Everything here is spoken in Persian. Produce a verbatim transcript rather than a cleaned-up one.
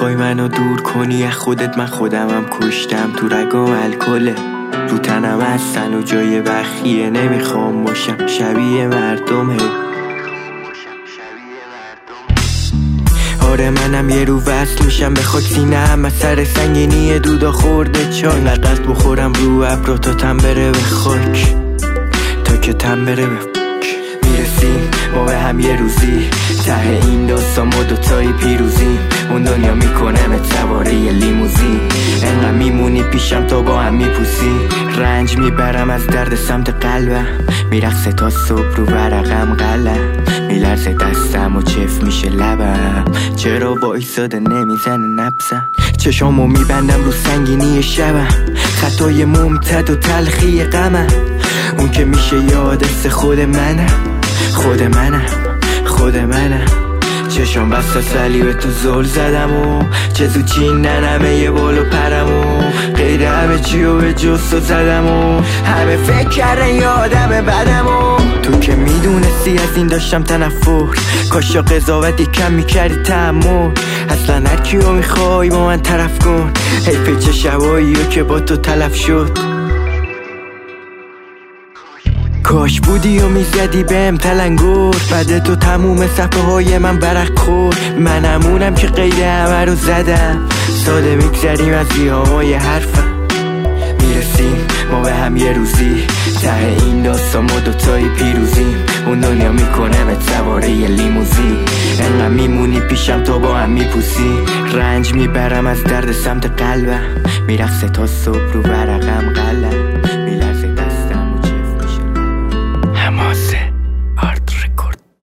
میخوای منو دور کنی از خودت، من خودمم کشتم. تو رگام الکله، رو تنم هستن و جای بخیه. نمیخوام باشم شبیه مردم. هی آره منم یه رو وصل میشم به خاک سینه‌ام از سر سنگینی دودا خورده چای. اینقدر قصد بخورم رو ابرو تا تم بره به خاک، تا که تم بره به فک. میرسیم ما به هم یه روزی، ته این داستان ما دوتایی پیروزیم. اون دنیا میکنه سواره یه لیموزین، انقدر میمونی پیشم تا با هم میپوسی. رنج میبرم از درد سمت قلبم، میرقصه تا صبح رو ورقم قلم. میلرزه دستم و چف میشه لبم، چرا وایساده نمیزنه نبزم. چشامو میبندم رو سنگینی شبم، خطای ممتد و تلخی غمم. اون که میشه یادست خود منم، خود منم، خود منم. چشام بستا سلیب تو زل زدم و چه زود چیندنمه یه بالو پرم و غیر همه چی و به جستو زدم و همه فکر کردن یه آدم بدم و تو که میدونستی از این داشتم تنفر. کاشا قضاوتی کم میکردی تحمل، اصلا هر کیو میخوای با من طرف کن. حیفه چه شبایی که با تو تلف شد. کاش بودی و میزدی بهم تلنگر، بعد تو تموم صفحه های من برق خورد. منمونم که قید همه رو زدم، ساده میگذریم از بیامای حرفم. میرسیم ما به هم یه روزی، ته این داستان ما دوتایی پیروزیم. اون دنیا میکنه به سواره یه لیموزین، انقدر میمونی پیشم تا با هم میپوسی. رنج میبرم از درد سمت قلبم، میرقصه تا صبح رو ورقم قلم.